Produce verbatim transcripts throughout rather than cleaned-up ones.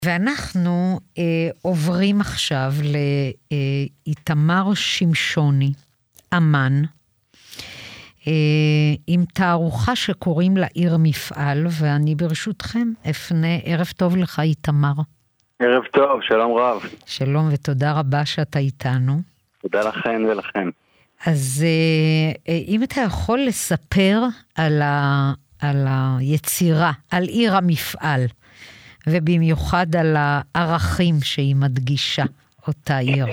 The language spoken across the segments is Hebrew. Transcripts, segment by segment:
ואנחנו אה, עוברים עכשיו לאיתמר שמשוני, אמן, אה, עם תערוכה שקוראים לה עיר מפעל, ואני ברשותכם אפנה, ערב טוב לך איתמר. ערב טוב, שלום רב. שלום ותודה רבה שאתה איתנו. תודה לכם ולכם. אז אה, אם אתה יכול לספר על, ה, על היצירה, על עיר המפעל, ובמיוחד על הערכים שהיא מדגישה אותה עיר.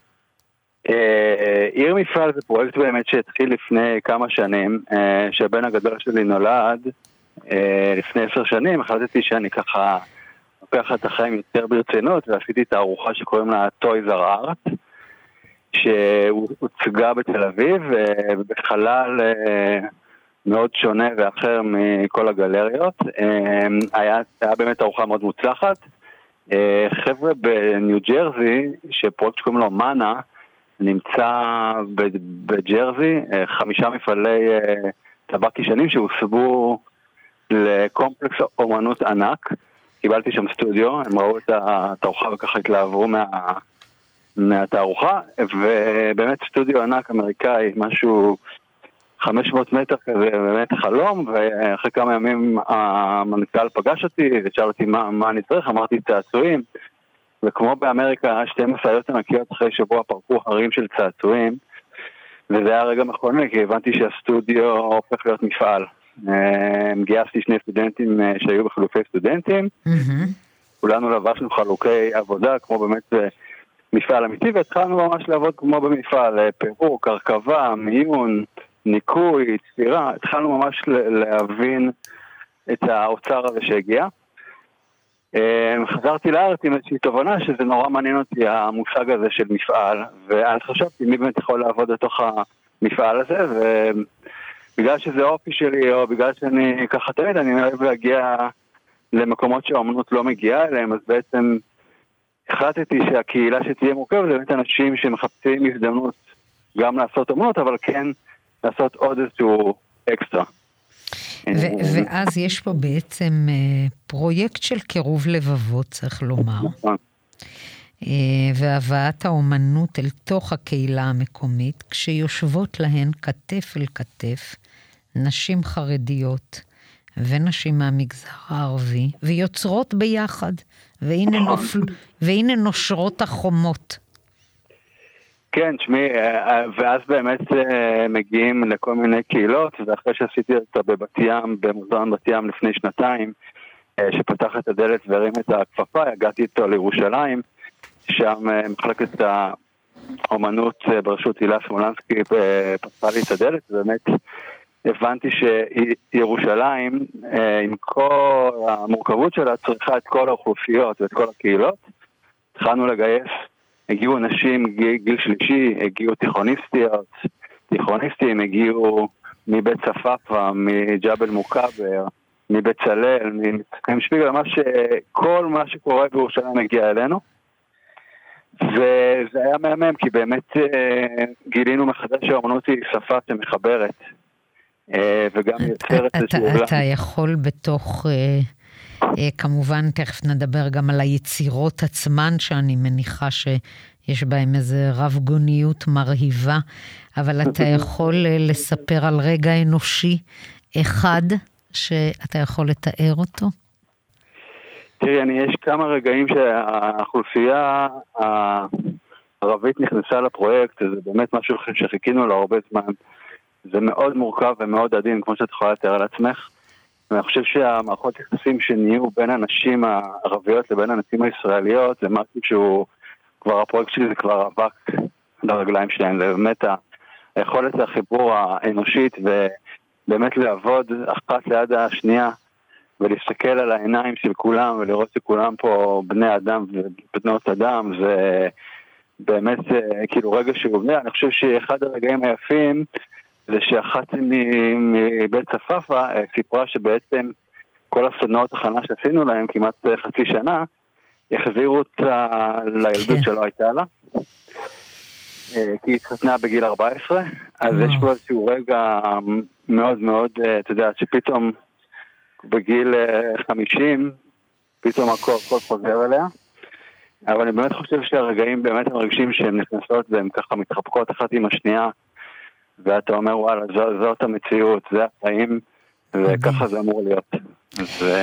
עיר מפעל זה פרויקט באמת שהתחיל לפני כמה שנים, שהבן הגדול שלי נולד לפני עשר שנים. החלטתי שאני ככה לוקח את החיים יותר ברצינות, ועשיתי תערוכה שקוראים לה Toys R Art, שהוצגה בתל אביב ובחלל מאוד שונה ואחר מכל הגלריות. היה, היה באמת תערוכה מאוד מוצלחת. חבר'ה בניו ג'רזי, שפרויקט שקוראים לו מנה, נמצא בג'רזי, חמישה מפעלי טבק ישנים שהוסבו לקומפלקס אומנות ענק. קיבלתי שם סטודיו, הם ראו את התערוכה וככה התלהבו מה, מהתערוכה, ובאמת סטודיו ענק אמריקאי, משהו חמש מאות מטר כזה, באמת חלום. ואחרי כמה ימים המנכ"ל פגש אותי ושאל אותי מה, מה אני צריך, אמרתי צעצועים, וכמו באמריקה שתי משאיות ענקיות אחרי שבוע פרקו הרים של צעצועים, וזה היה רגע מכונן, כי הבנתי שהסטודיו הופך להיות מפעל. גייסתי שני סטודנטים שהיו בחילופי סטודנטים, כולנו לבשנו חלוקי עבודה כמו באמת מפעל אמיתי, והתחלנו ממש לעבוד כמו במפעל, פירוק, הרכבה, מיון, ניקוי, צפירה. התחלנו ממש להבין את האוצר הזה שהגיע. חזרתי לארץ עם איזושהי תובנה שזה נורא מעניין אותי המושג הזה של מפעל, ואני חשבתי מי באמת יכול לעבוד לתוך המפעל הזה, ובגלל שזה אופי שלי, או בגלל שאני ככה תמיד, אני אוהב להגיע למקומות שהאמנות לא מגיעה אליהם, אז בעצם החלטתי שהקהילה שתהיה מורכבת, זה באמת אנשים שמחפשים הזדמנות גם לעשות אמנות, אבל כן לעשות עוד איזשהו אקסטרה. ו- ואז יש פה בעצם פרויקט של קירוב לבבות, צריך לומר, והבאת האומנות אל תוך הקהילה המקומית, כשיושבות להן כתף אל כתף, נשים חרדיות ונשים מהמגזר הערבי, ויוצרות ביחד, והנה, נופל, והנה נושרות החומות. כן, שמי, ואז באמת מגיעים לכל מיני קהילות, ואחרי שעשיתי אותה בבת ים, במוזיאון בת ים לפני שנתיים, שפתח את הדלת והרים את הכפפה, הגעתי איתו לירושלים, שם מחלקת האומנות בראשות הילה סמולנסקי פתחה לי את הדלת, ובאמת הבנתי שירושלים, עם כל המורכבות שלה, צריכה את כל האוכלוסיות ואת כל הקהילות. התחלנו לגייס, הגיעו נשים גיל שלישי, הגיעו תיכוניסטיות, תיכוניסטים, הגיעו מבית צפפה, מג'בל מוקבר, מבית צלל, ממצחקים שפיגל, ממש כל מה שקורה בירושלים הגיע אלינו. וזה היה מהמם, כי באמת גילינו מחדש שהאמנות היא שפה שמחברת, וגם יוצרת איזשהו עולם. אתה יכול בתוך, כמובן תכף נדבר גם על היצירות עצמן, שאני מניחה שיש בהם איזה רב גוניות מרהיבה, אבל אתה יכול לספר על רגע אנושי אחד שאתה יכול לתאר אותו? תראי, אני, יש כמה רגעים שהאוכלוסייה הערבית נכנסה לפרויקט, זה באמת משהו שחיכינו לו הרבה זמן. זה מאוד מורכב ומאוד עדין, כמו שאת יכולה לתאר על עצמך. ואני חושב שהמערכות יחסים שנהיו בין הנשים הערביות לבין הנשים הישראליות, זה משהו שהוא, כבר הפרויקט שלי זה כבר אבק לרגליים שלהם, זה באמת היכולת החיבור האנושית, ובאמת לעבוד אחת ליד השנייה, ולהסתכל על העיניים של כולם, ולראות שכולם פה בני אדם ובנות אדם, זה באמת כאילו רגע שהוא בני. אני חושב שאחד הרגעים היפים, זה שאחת מבית צפפה סיפרה שבעצם כל הסדנאות הכנה שעשינו להם, כמעט חצי שנה, החזירו אותה לילדות שלא הייתה לה, כי היא התחתנה בגיל ארבע עשרה, אז יש פה איזשהו רגע מאוד מאוד, אתה יודע, שפתאום בגיל חמישים, פתאום הכל, הכל חוזר אליה. אבל אני באמת חושב שהרגעים באמת המרגשים שהן נכנסות והן ככה מתחבקות אחת עם השנייה, ואתה אומר וואלה, זו, זאת המציאות, זה החיים, וככה זה אמור להיות. ו...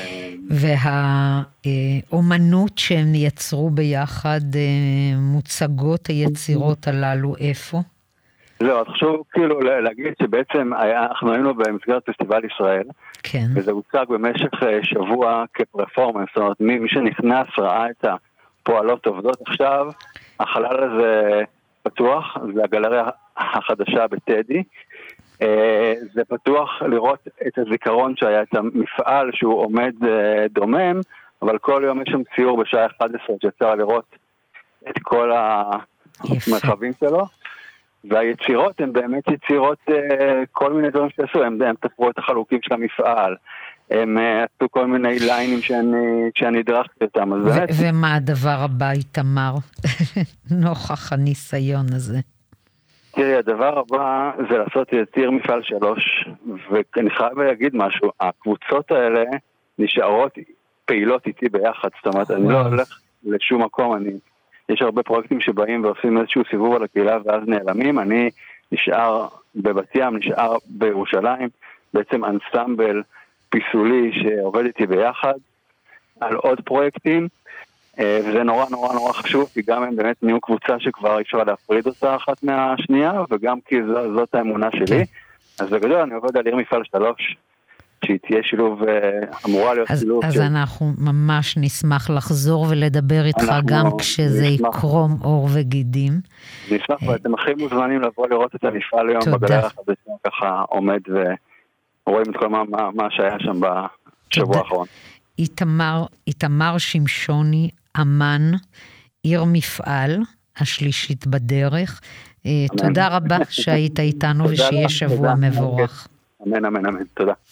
והאומנות שהם יצרו ביחד, מוצגות היצירות הללו איפה? לא, חשוב כאילו להגיד שבעצם היה, אנחנו היינו במסגרת פסטיבל ישראל, כן. וזה הוצג במשך שבוע כפרפורמנס, זאת אומרת מי, מי שנכנס ראה את הפועלות עובדות עכשיו, החלל הזה פתוח, זה הגלריה החדשה בטדי, זה פתוח לראות את הזיכרון שהיה, את המפעל שהוא עומד דומם, אבל כל יום יש שם ציור בשעה אחת עשרה שאפשר לראות את כל המרחבים שלו, והיצירות הן באמת יצירות כל מיני דברים שעשו, הם, הם תפרו את החלוקים של המפעל, הם עשו כל מיני ליינים שאני, שאני הדרכתי אותם. ו- באמת... ומה הדבר הבא איתמר, נוכח הניסיון הזה? תראי, הדבר הבא זה לעשות יציר מפעל שלוש, ואני חייב להגיד משהו, הקבוצות האלה נשארות פעילות איתי ביחד, זאת אומרת, אני לא הולך לשום מקום, אני, יש הרבה פרויקטים שבאים ועושים איזשהו סיבוב על הקהילה ואז נעלמים, אני נשאר בבת ים, נשאר בירושלים, בעצם אנסמבל פיסולי שעובד איתי ביחד על עוד פרויקטים, וזה נורא נורא נורא חשוב, כי גם הם באמת נהיו קבוצה שכבר אי אפשר להפריד אותה אחת מהשנייה, וגם כי זו, זאת האמונה שלי. אז בגדול אני עובד על עיר מפעל שלוש, שהיא תהיה שילוב, אמורה להיות אז, שילוב. אז של... אנחנו ממש נשמח לחזור ולדבר איתך גם כשזה נשמח. יקרום אור וגידים. נשמח, ואתם הכי מוזמנים לבוא לראות את המפעל היום בגלריה החדשה, ככה עומד ורואים את כל מה, מה, מה שהיה שם בשבוע האחרון. איתמר, איתמר שמשוני, אמן, עיר מפעל, השלישית בדרך. אמן. תודה רבה שהיית איתנו ושיהיה שבוע מבורך. אמן, אמן, אמן. תודה.